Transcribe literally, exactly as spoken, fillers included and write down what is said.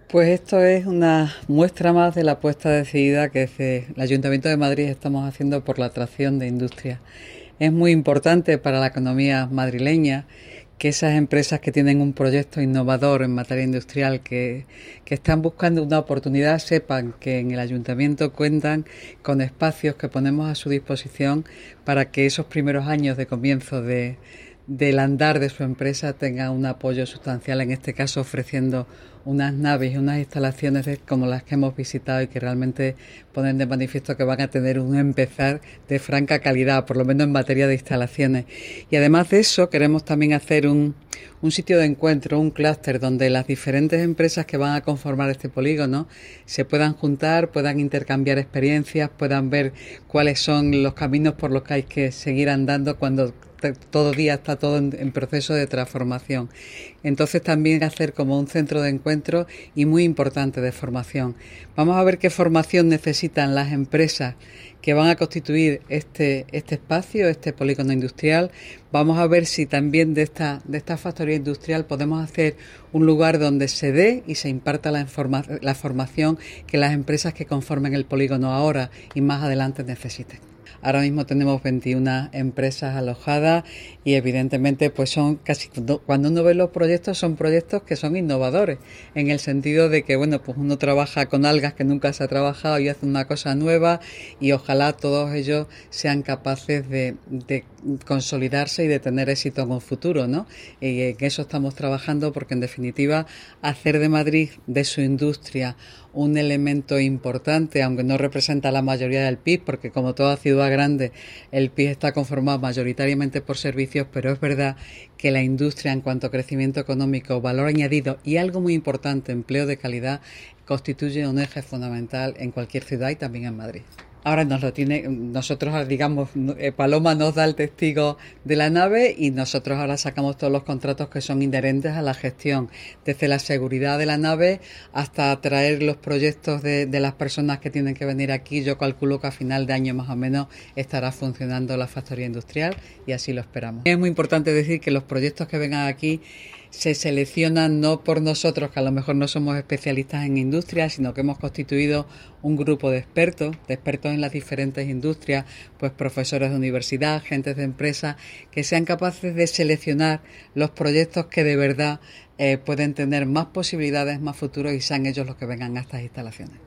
Pues esto es una muestra más de la apuesta decidida que desde el Ayuntamiento de Madrid estamos haciendo por la atracción de industria. Es muy importante para la economía madrileña que esas empresas que tienen un proyecto innovador en materia industrial, que, que están buscando una oportunidad, sepan que en el Ayuntamiento cuentan con espacios que ponemos a su disposición para que esos primeros años de comienzo de, del andar de su empresa tengan un apoyo sustancial, en este caso ofreciendo unas naves y unas instalaciones como las que hemos visitado y que realmente ponen de manifiesto que van a tener un empezar de franca calidad, por lo menos en materia de instalaciones. Y además de eso queremos también hacer un, un sitio de encuentro, un clúster donde las diferentes empresas que van a conformar este polígono se puedan juntar, puedan intercambiar experiencias, puedan ver cuáles son los caminos por los que hay que seguir andando cuando todo día está todo en, en proceso de transformación. Entonces también hacer como un centro de encuentro y muy importante de formación. Vamos a ver qué formación necesitan las empresas que van a constituir este, este espacio, este polígono industrial. Vamos a ver si también de esta, de esta factoría industrial podemos hacer un lugar donde se dé y se imparta la, informa, la formación que las empresas que conformen el polígono ahora y más adelante necesiten. Ahora mismo tenemos veintiuna empresas alojadas y evidentemente pues son casi, cuando uno ve los proyectos, son proyectos que son innovadores, en el sentido de que bueno, pues uno trabaja con algas que nunca se ha trabajado y hace una cosa nueva, y ojalá todos ellos sean capaces de, de consolidarse y de tener éxito en un futuro, ¿no? Y en eso estamos trabajando, porque en definitiva hacer de Madrid, de su industria, un elemento importante, aunque no representa la mayoría del P I B, porque como toda ciudad grande el P I B está conformado mayoritariamente por servicios, pero es verdad que la industria, en cuanto a crecimiento económico, valor añadido y algo muy importante, empleo de calidad, constituye un eje fundamental en cualquier ciudad y también en Madrid. Ahora nos lo tiene, nosotros digamos, Paloma nos da el testigo de la nave y nosotros ahora sacamos todos los contratos que son inherentes a la gestión, desde la seguridad de la nave hasta traer los proyectos de, de las personas que tienen que venir aquí. Yo calculo que a final de año más o menos estará funcionando la factoría industrial y así lo esperamos. Es muy importante decir que los proyectos que vengan aquí se seleccionan no por nosotros, que a lo mejor no somos especialistas en industria, sino que hemos constituido un grupo de expertos, de expertos en las diferentes industrias, pues profesores de universidad, gentes de empresas, que sean capaces de seleccionar los proyectos que de verdad eh, pueden tener más posibilidades, más futuro, y sean ellos los que vengan a estas instalaciones.